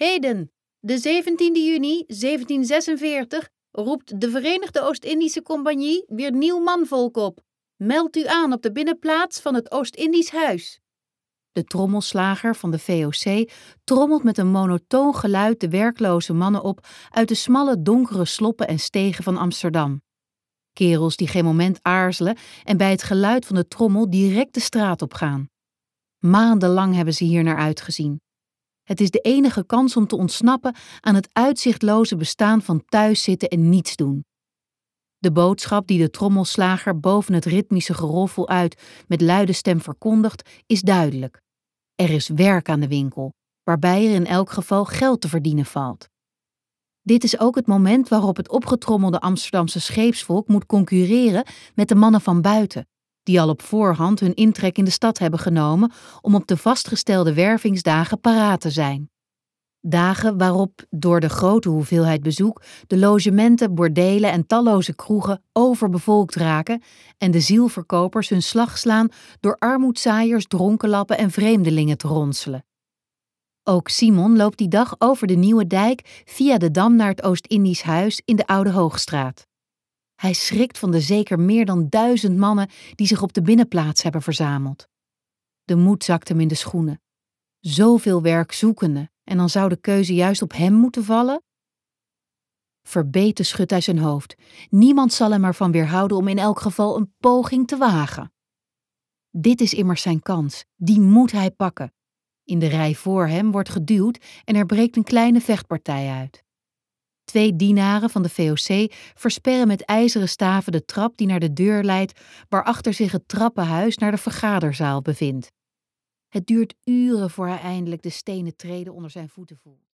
Heden, de 17e juni 1746, roept de Verenigde Oost-Indische Compagnie weer nieuw manvolk op. Meld u aan op de binnenplaats van het Oost-Indisch Huis. De trommelslager van de VOC trommelt met een monotoon geluid de werkloze mannen op uit de smalle donkere sloppen en stegen van Amsterdam. Kerels die geen moment aarzelen en bij het geluid van de trommel direct de straat op gaan. Maandenlang hebben ze hier naar uitgezien. Het is de enige kans om te ontsnappen aan het uitzichtloze bestaan van thuiszitten en niets doen. De boodschap die de trommelslager boven het ritmische geroffel uit met luide stem verkondigt, is duidelijk. Er is werk aan de winkel, waarbij er in elk geval geld te verdienen valt. Dit is ook het moment waarop het opgetrommelde Amsterdamse scheepsvolk moet concurreren met de mannen van buiten, die al op voorhand hun intrek in de stad hebben genomen om op de vastgestelde wervingsdagen paraat te zijn. Dagen waarop door de grote hoeveelheid bezoek de logementen, bordelen en talloze kroegen overbevolkt raken en de zielverkopers hun slag slaan door armoedzaaiers, dronkenlappen en vreemdelingen te ronselen. Ook Simon loopt die dag over de Nieuwe Dijk via de Dam naar het Oost-Indisch Huis in de Oude Hoogstraat. Hij schrikt van de zeker meer dan 1000 mannen die zich op de binnenplaats hebben verzameld. De moed zakt hem in de schoenen. Zoveel werkzoekenden en dan zou de keuze juist op hem moeten vallen? Verbeten schudt hij zijn hoofd. Niemand zal hem ervan weerhouden om in elk geval een poging te wagen. Dit is immers zijn kans. Die moet hij pakken. In de rij voor hem wordt geduwd en er breekt een kleine vechtpartij uit. 2 dienaren van de VOC versperren met ijzeren staven de trap die naar de deur leidt, waarachter zich het trappenhuis naar de vergaderzaal bevindt. Het duurt uren voor hij eindelijk de stenen treden onder zijn voeten voelt.